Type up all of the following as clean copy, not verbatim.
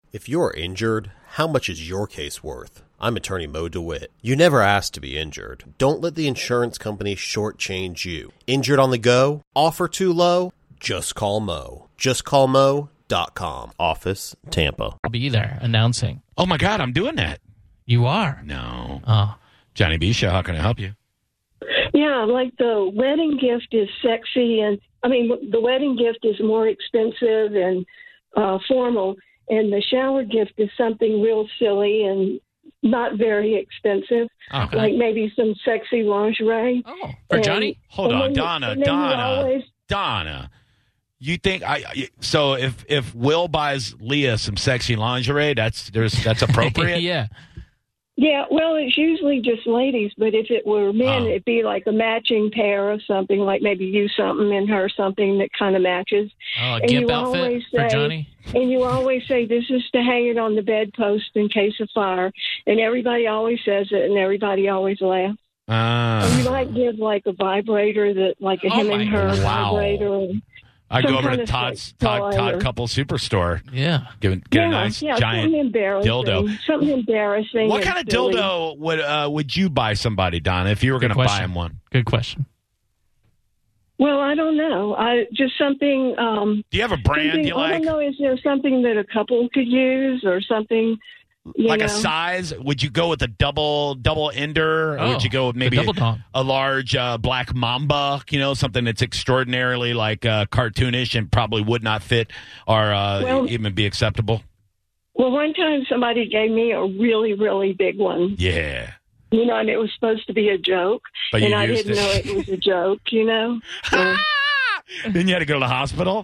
If you're injured, how much is your case worth? I'm attorney Mo DeWitt. You never asked to be injured. Don't let the insurance company shortchange you. Injured on the go? Offer too low? Just call Mo. JustCallMo.com. Office, Tampa. I'll be there announcing. Oh, my God, I'm doing that. You are? No. Oh. Johnny B. Show, how can I help you? Yeah, like the wedding gift is sexy, and the wedding gift is more expensive and formal, and the shower gift is something real silly and not very expensive, Okay. like maybe some sexy lingerie. Oh, for Johnny? Hold on, Donna. Donna. You think so? If Will buys Leah some sexy lingerie, that's appropriate. Yeah. Yeah, well, it's usually just ladies, but if it were men, it'd be like a matching pair of something, like maybe you something and her something that kind of matches. Oh, a And gimp you outfit always for say- Johnny? And you always say, this is to hang it on the bedpost in case of fire. And everybody always says it, and everybody always laughs. And you might give like a vibrator that, like a him and her vibrator. And I go some over kind to of Todd toy or- Couple Superstore. Yeah. Get a nice giant something embarrassing. dildo. Something embarrassing. What and kind of silly. dildo would you buy somebody, Donna, if you were going to buy him one? Good question. Well, I don't know. Just something. Do you have a brand you I like? don't know. Is there something that a couple could use, or something? Like a size? Would you go with a double ender? Or would you go with maybe double dong. a large black mamba? Something that's extraordinarily like cartoonish and probably would not fit or even be acceptable. Well, one time somebody gave me a really, really big one. Yeah. And it was supposed to be a joke, But you and I used didn't know it was a joke. So, Then you had to go to the hospital?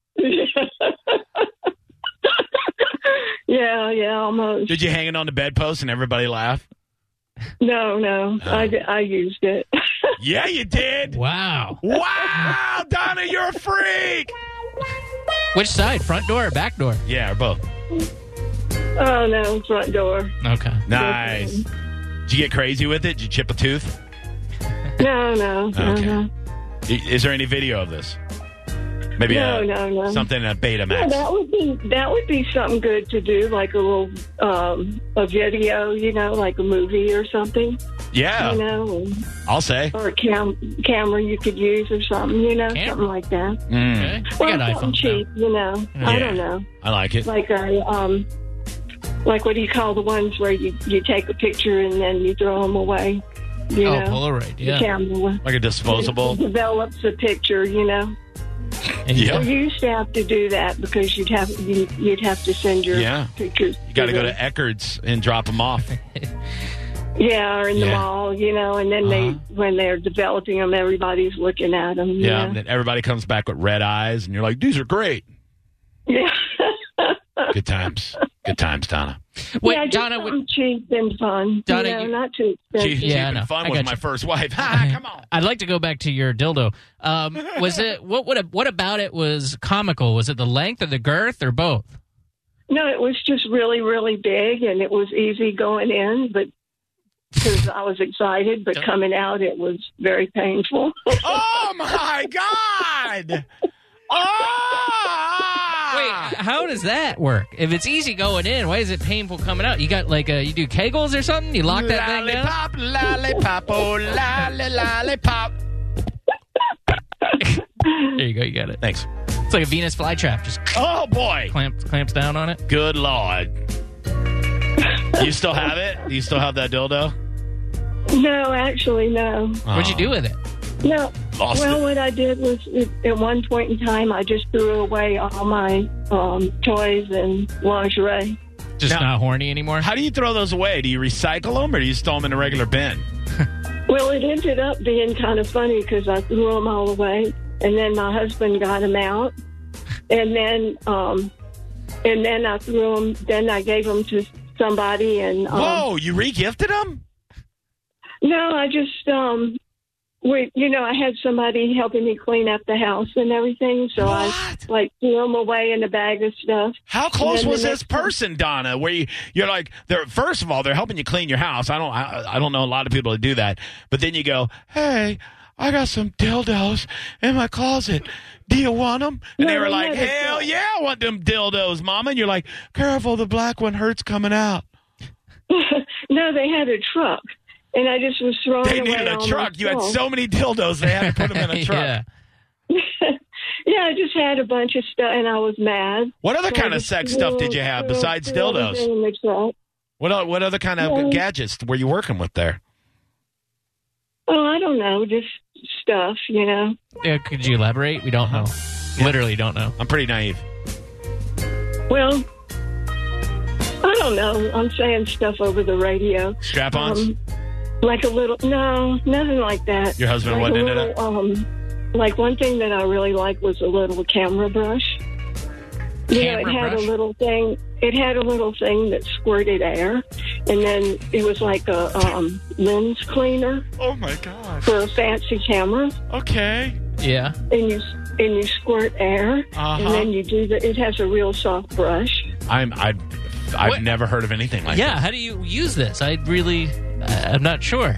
yeah, almost. Did you hang it on the bedpost and everybody laugh? No. I used it. Yeah, you did. Wow. Wow, Donna, you're a freak. Which side? Front door or back door? Yeah, or both. Oh, no, front door. Okay. Nice. Did you get crazy with it? Did you chip a tooth? No. Okay. Is there any video of this? Maybe no. something in a Betamax. Yeah, that would be something good to do, like a little a video, like a movie or something. Yeah. I'll say. Or a camera you could use or something, something like that. Okay. Well, I got something iPhones cheap, now. I don't know. I like it. Like like what do you call the ones where you take a picture and then you throw them away? Polaroid, yeah. The camera. Like a disposable. It develops a picture, And Yeah. Well, you used to have to do that because you'd have to send your pictures. You got to go to Eckerd's and drop them off. Yeah, or in the mall, and then when they're developing them, everybody's looking at them. Yeah, and then everybody comes back with red eyes, and you're like, these are great. Yeah. Good times. Good times, Donna. Wait, just Donna, something cheap and fun. Donna, not too expensive. Cheap and fun was my first wife. Come on. I'd like to go back to your dildo. Was it what about it was comical? Was it the length or the girth or both? No, it was just really, really big, and it was easy going in, but because I was excited, but coming out, it was very painful. Oh, my God. Wait, how does that work? If it's easy going in, why is it painful coming out? You got you do Kegels or something? You lock that thing down? Lollipop, oh, lollipop. There you go, you got it. Thanks. It's like a Venus flytrap. Just Oh, boy. clamps down on it. Good Lord. You still have it? Do you still have that dildo? No, actually, no. What'd you do with it? No. Lost Well, it. what I did was, at one point in time, I just threw away all my toys and lingerie. Just not horny anymore? How do you throw those away? Do you recycle them or do you store them in a regular bin? Well, it ended up being kind of funny because I threw them all away, and then my husband got them out, and then I threw them. Then I gave them to somebody, and Whoa! You re-gifted them? no, I just I had somebody helping me clean up the house and everything, so I threw them away in a bag of stuff. How close was this person, Donna? Where you're like, first of all, they're helping you clean your house. I don't know a lot of people that do that, but then you go, hey, I got some dildos in my closet. do you want them? And No, they were they like, never hell said. yeah, I want them dildos, Mama. And you're like, careful, the black one hurts coming out. No, they had a truck, and I just was throwing They away needed a all truck. my You had stuff. so many dildos, they had to put them in a truck. Yeah. Yeah, I just had a bunch of stuff, and I was mad. What other So I kind of just sex stuff did you have besides threw dildos? everything in the truck. What other kind of gadgets were you working with there? Oh, I don't know, just stuff, you know. Yeah, could you elaborate? We don't know. Literally don't know. I'm pretty naive. Well, I don't know. I'm saying stuff over the radio. Strap-ons? Like a little, no, nothing like that. Your husband like wasn't a into little, like one thing that I really liked was a little camera brush. Camera it had brush? a little thing. It had a little thing that squirted air, and then it was like a lens cleaner Oh, my gosh. for a fancy camera. Okay. Yeah. And you squirt air, Uh-huh. and then you do the. It has a real soft brush. I've What? never heard of anything like Yeah, that. how do you use this? I'm not sure.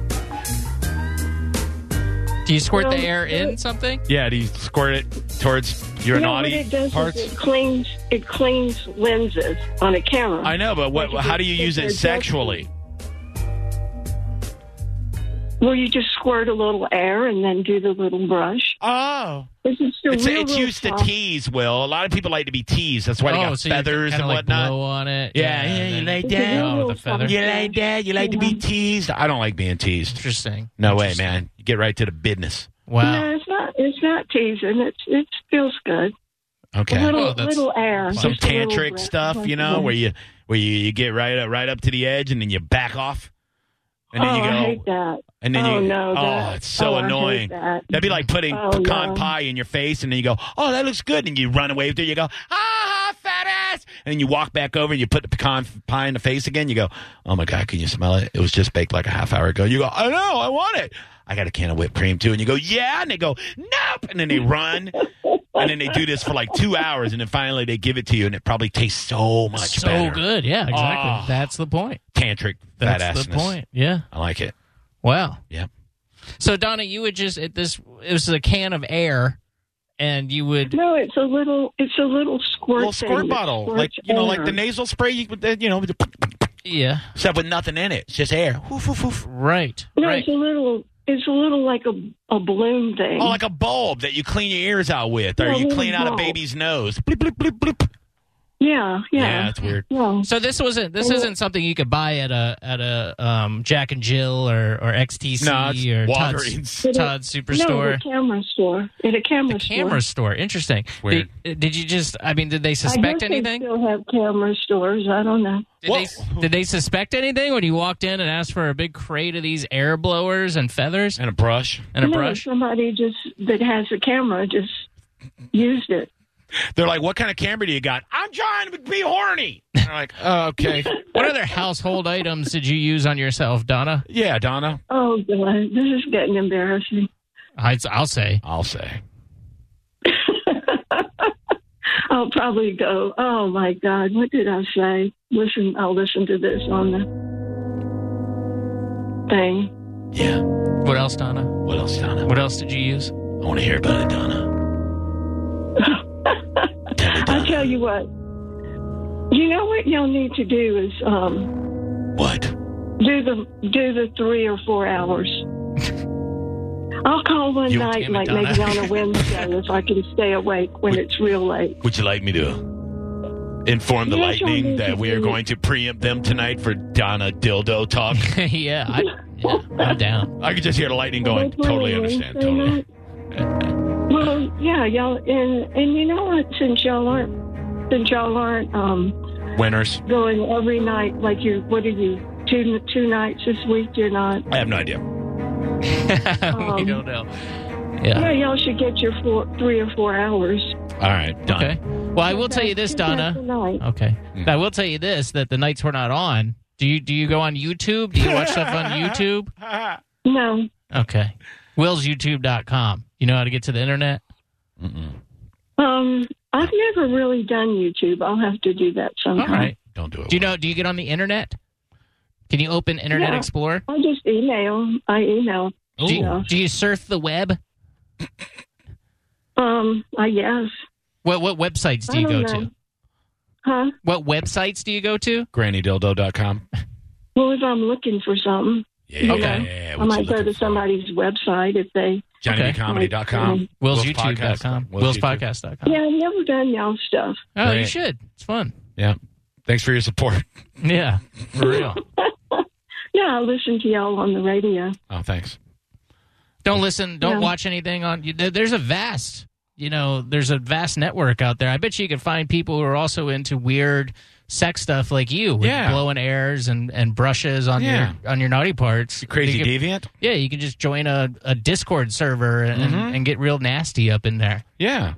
Do you squirt the Well, air in something? Yeah, do you squirt it towards your No, what naughty it does parts? is it cleans lenses on a camera. I know, but how do you use it They're sexually? Well, you just squirt a little air and then do the little brush. Oh. It's It's used to tease, Will. A lot of people like to be teased. That's why they got so you feathers kinda and like whatnot. blow on it. Yeah, you and like then- that? Oh, with the feather. You like that? You like to be teased? I don't like being teased. Interesting. No way, Interesting. man. You get right to the business. Wow. No, it's not teasing. It feels good. Okay. A little, Oh, that's little air. Some just a little tantric breath. stuff, you know, where you get right up to the edge and then you back off. And then you go, I hate that. and then it's so I hate annoying. that. That'd be like putting Oh, pecan no. pie in your face, and then you go, "Oh, that looks good," and you run away with it. You go, "Ah, fat ass," and then you walk back over and you put the pecan pie in the face again. You go, "Oh my god, can you smell it? It was just baked like a half hour ago." You go, "I know, I want it. I got a can of whipped cream too," and you go, "Yeah," and they go, "Nope," and then they run. And then they do this for like 2 hours, and then finally they give it to you, and it probably tastes so much So better. good. Yeah, exactly. Oh. That's the point. Tantric fat That's assness. the point. Yeah. I like it. Wow. Yep. So Donna, you would just it was a can of air, and you would. No, it's a little squirt. Little squirt thing that bottle, squirts like like air. the nasal spray. Yeah. Except with nothing in it. It's just air. Woof, woof, woof. Right. No, right. it's a little like a balloon thing. Oh, like a bulb that you clean your ears out with, or Yeah, you a clean out a bulb. baby's nose. Bleep, bleep, bleep, bleep. Yeah. Yeah, it's weird. Yeah. So this isn't something you could buy at a Jack and Jill or XTC No, it's or Walgreens. Todd's No, Superstore. the camera store. At a camera store. Camera store. Interesting. Weird. Did you just? I mean, did they I suspect guess anything? They still have camera stores. I don't know. Did they suspect anything when you walked in and asked for a big crate of these air blowers and feathers And a brush. and a No, brush? somebody that has a camera just used it. They're like, "What kind of camera do you got?" "I'm trying to be horny." And they're like, "Oh, okay." What other household items did you use on yourself, Donna? Yeah, Donna. Oh, God. This is getting embarrassing. I'll say. I'll say. I'll probably go, oh, my God, what did I say? I'll listen to this on the thing. Yeah. What else, Donna? What else, Donna? What else did you use? I want to hear about it, Donna. Tell me, I'll Donna. tell you what. You know what y'all need to do is What? do the 3 or 4 hours. I'll call one You- night, Damn it, like Donna. maybe on a Wednesday, if I can stay awake when it's real late. Would you like me to inform the Yes, I lightning need that to we are do going to preempt them tonight for Donna dildo talk? yeah, I'm down. I could just hear the lightning going, That's totally really understand, Wednesday totally. night. Well, yeah, y'all, and you know what? Since y'all aren't Winners? going every night, like what are you? Two nights this week? You're not. I have no idea. We don't know. Yeah, Yeah. y'all should get your 3 or 4 hours. All right, done. Okay. Well, I will tell you this, Donna. Tonight. Okay. I will tell you this: that the nights we're not on. Do you go on YouTube? Do you watch stuff on YouTube? No. Okay. WillsYouTube.com. You know how to get to the internet? I've never really done YouTube. I'll have to do that sometime. All right. Don't do it. Do you know? Do you get on the internet? Can you open Internet Yeah. Explorer? I just email. I email. Do you surf the web? I guess. What websites do you go to? Huh? What websites do you go to? GrannyDildo.com. Well, if I'm looking for something, Yeah. I might go to somebody's website if they. JohnnyBComedy.com. WillsYouTube.com. WillsPodcast.com. Yeah, I've never done y'all stuff. Oh, you Great. should. It's fun. Yeah. Thanks for your support. Yeah, for real. Yeah, I listen to y'all on the radio. Oh, thanks. Don't watch anything on. There's a vast network out there. I bet you could find people who are also into weird sex stuff like you, with blowing airs and brushes on your naughty parts. You crazy deviant? Yeah, you can just join a Discord server and get real nasty up in there. Yeah.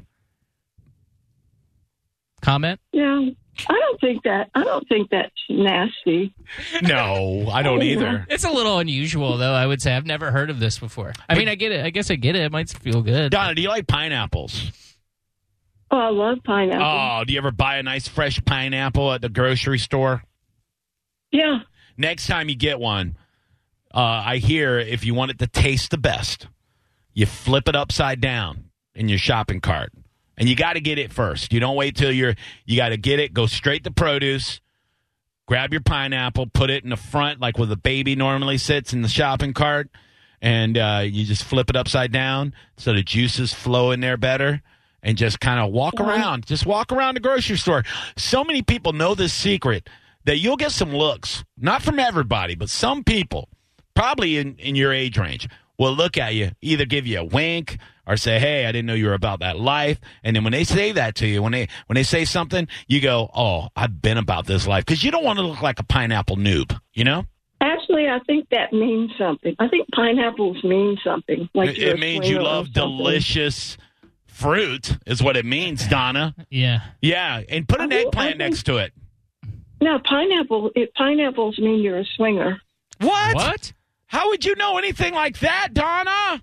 Comment? Yeah. I don't think that's nasty. No, I don't either. It's a little unusual, though, I would say. I've never heard of this before. I mean, I get it. I guess I get it. It might feel good. Donna, do you like pineapples? Oh, I love pineapple. Oh, do you ever buy a nice fresh pineapple at the grocery store? Yeah. Next time you get one, I hear if you want it to taste the best, you flip it upside down in your shopping cart. And you got to get it first. You don't wait till you got to get it, go straight to produce, grab your pineapple, put it in the front like where the baby normally sits in the shopping cart, and you just flip it upside down so the juices flow in there better, and just kind of walk around. Just walk around the grocery store. So many people know this secret that you'll get some looks, not from everybody, but some people, probably in your age range, will look at you, either give you a wink or say, hey, I didn't know you were about that life. And then when they say that to you, when they say something, you go, oh, I've been about this life. Because you don't want to look like a pineapple noob, you know? Actually, I think that means something. I think pineapples mean something. Like it means you love delicious fruit is what it means, Donna. Yeah. Yeah, and put an eggplant next to it. No, pineapples mean you're a swinger. What? How would you know anything like that, Donna?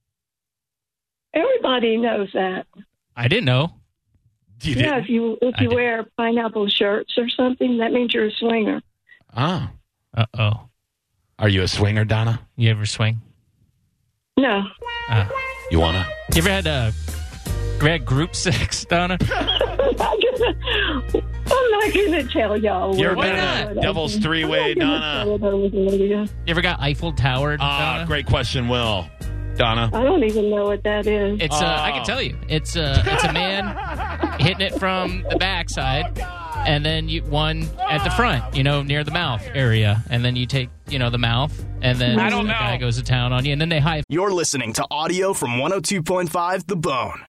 Everybody knows that. I didn't know. Yeah, if you wear pineapple shirts or something, that means you're a swinger. Oh. Uh-oh. Are you a swinger, Donna? You ever swing? No. You wanna? You ever had group sex, Donna? I'm not going to tell y'all. You ever been in a devil's three-way, Donna? You ever got Eiffel Towered, Donna? Great question, Will. Donna? I don't even know what that is. It's I can tell you. It's a man hitting it from the backside, and then one at the front, near the mouth area, and then you take, the mouth, and then the guy goes to town on you, and then they high. You're listening to audio from 102.5 The Bone.